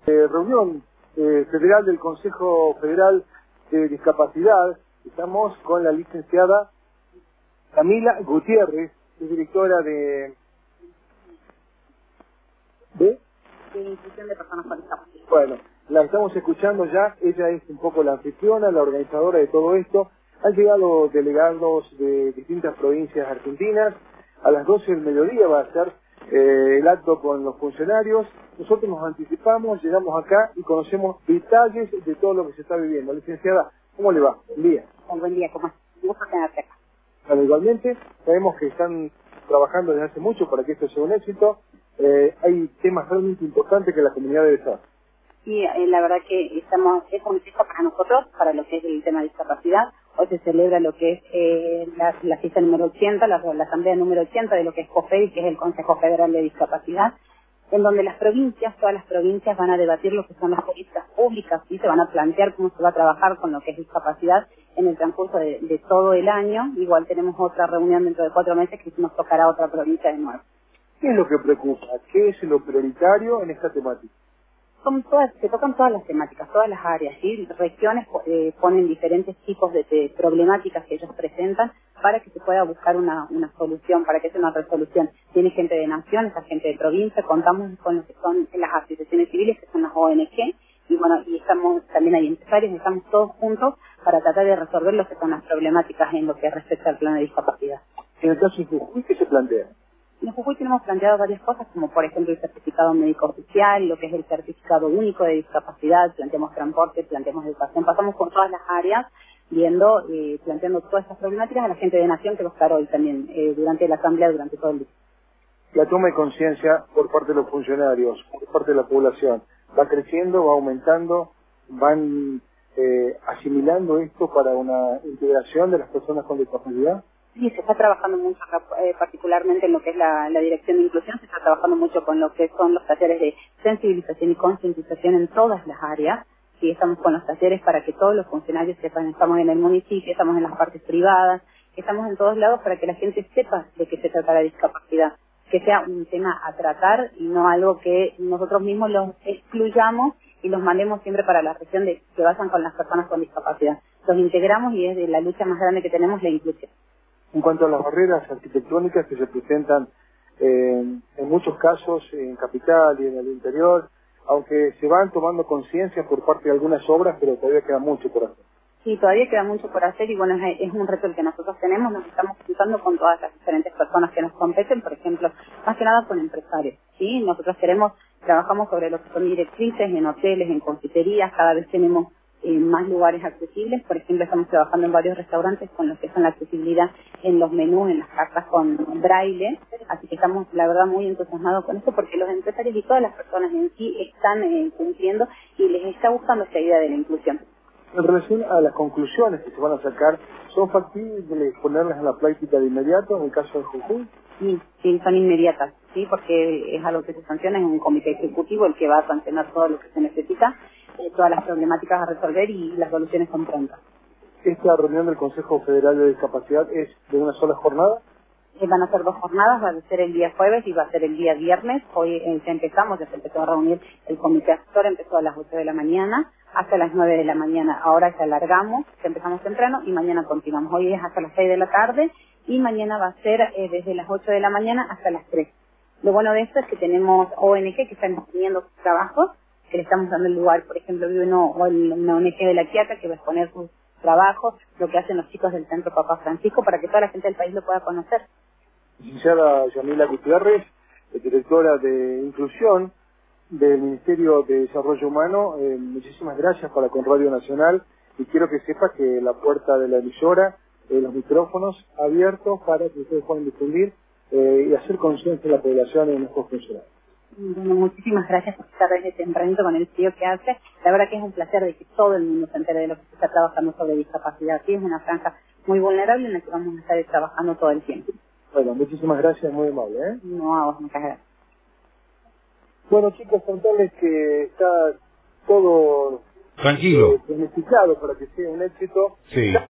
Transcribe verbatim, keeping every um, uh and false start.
Eh, reunión eh, federal del Consejo Federal de Discapacidad. Estamos con la licenciada Camila Gutiérrez, que es directora de... ¿De? de inclusión de personas con discapacidad. Bueno, la estamos escuchando ya. Ella es un poco la anfitriona, la organizadora de todo esto. Han llegado delegados de distintas provincias argentinas. A las doce del mediodía va a ser eh, el acto con los funcionarios. Nosotros nos anticipamos, llegamos acá y conocemos detalles de todo lo que se está viviendo. Licenciada, ¿cómo le va? Buen día. Buen día, ¿cómo estás? Un gusto tenerte acá. Bueno, igualmente, sabemos que están trabajando desde hace mucho para que esto sea un éxito. Eh, hay temas realmente importantes que la comunidad debe saber. Sí, eh, la verdad que estamos, es un fiesta para nosotros, para lo que es el tema de discapacidad. Hoy se celebra lo que es eh, la, la fiesta número ochenta, la, la asamblea número ochenta de lo que es COFEDI, que es el Consejo Federal de Discapacidad, en donde las provincias, todas las provincias van a debatir lo que son las políticas públicas y se van a plantear cómo se va a trabajar con lo que es discapacidad en el transcurso de, de todo el año. Igual tenemos otra reunión dentro de cuatro meses que nos tocará otra provincia de nuevo. ¿Qué es lo que preocupa? ¿Qué es lo prioritario en esta temática? Son todas, se tocan todas las temáticas, todas las áreas, ¿sí? Regiones eh, ponen diferentes tipos de, de problemáticas que ellos presentan para que se pueda buscar una, una solución, para que sea una resolución. Tiene gente de nación, esa gente de provincia, contamos con lo que son las asociaciones civiles, que son las O N G, y bueno, y estamos, también hay empresarios, estamos todos juntos para tratar de resolver lo que son las problemáticas en lo que respecta al plan de discapacidad. En el caso de Jujuy, ¿qué se plantea? En Jujuy tenemos planteado varias cosas, como por ejemplo el certificado médico oficial, lo que es el certificado único de discapacidad, planteamos transporte, planteamos educación, pasamos por todas las áreas, viendo, eh, planteando todas estas problemáticas a la gente de Nación que va a estar hoy también, eh, durante la asamblea, durante todo el día. La toma de conciencia por parte de los funcionarios, por parte de la población, va creciendo, va aumentando, van eh, asimilando esto para una integración de las personas con discapacidad. Sí, se está trabajando mucho, acá, eh, particularmente en lo que es la, la dirección de inclusión, se está trabajando mucho con lo que son los talleres de sensibilización y concientización en todas las áreas. Sí, estamos con los talleres para que todos los funcionarios sepan, estamos en el municipio, estamos en las partes privadas, estamos en todos lados para que la gente sepa de qué se trata la discapacidad, que sea un tema a tratar y no algo que nosotros mismos los excluyamos y los mandemos siempre para la región de que vayan con las personas con discapacidad. Los integramos y es de la lucha más grande que tenemos la inclusión. En cuanto a las barreras arquitectónicas que se presentan eh, en muchos casos en capital y en el interior, aunque se van tomando conciencia por parte de algunas obras, pero todavía queda mucho por hacer. Sí, todavía queda mucho por hacer y bueno, es, es un reto el que nosotros tenemos, nos estamos juntando con todas las diferentes personas que nos competen, por ejemplo, más que nada con empresarios, ¿sí? Nosotros queremos, trabajamos sobre lo que son directrices en hoteles, en confiterías, cada vez tenemos eh, más lugares accesibles, por ejemplo, estamos trabajando en varios restaurantes con lo que son la accesibilidad en los menús, en las cartas con braille, así que estamos, la verdad, muy entusiasmados con esto porque los empresarios y todas las personas en sí están eh, cumpliendo y les está gustando esta idea de la inclusión. En relación a las conclusiones que se van a sacar, ¿son factibles ponerlas en la práctica de inmediato en el caso de Jujuy? Sí, sí, son inmediatas, sí, porque es algo que se sanciona, es un comité ejecutivo el que va a sancionar todo lo que se necesita, eh, todas las problemáticas a resolver y las soluciones son prontas. ¿Esta reunión del Consejo Federal de Discapacidad es de una sola jornada? Eh, van a ser dos jornadas, va a ser el día jueves y va a ser el día viernes. Hoy eh, ya empezamos, ya se empezó a reunir el comité asesor, empezó a las ocho de la mañana hasta las nueve de la mañana. Ahora ya alargamos, ya empezamos temprano y mañana continuamos. Hoy es hasta las seis de la tarde y mañana va a ser eh, desde las ocho de la mañana hasta las tres. Lo bueno de esto es que tenemos O N G que están teniendo sus trabajos, que le estamos dando el lugar, por ejemplo, vive uno, o el- una O N G de La Quiaca que va a exponer sus trabajos, lo que hacen los chicos del Centro Papá Francisco, para que toda la gente del país lo pueda conocer. Licenciada Camila Gutiérrez, directora de Inclusión del Ministerio de Desarrollo Humano, eh, muchísimas gracias para con Radio Nacional y quiero que sepa que la puerta de la emisora, eh, los micrófonos abiertos para que ustedes puedan difundir eh, y hacer conciencia de la población y de nuestros funcionarios. Bueno, muchísimas gracias por estar desde tempranito con el frío que hace. La verdad que es un placer de que todo el mundo se entere de lo que se está trabajando sobre discapacidad. Sí, es una franja muy vulnerable en la que vamos a estar trabajando todo el tiempo. Bueno, muchísimas gracias, muy amable. ¿eh? No, a vos, muchas gracias. Bueno, chicos, contarles que está todo Tranquilo. eh, planificado para que sea un éxito. Sí.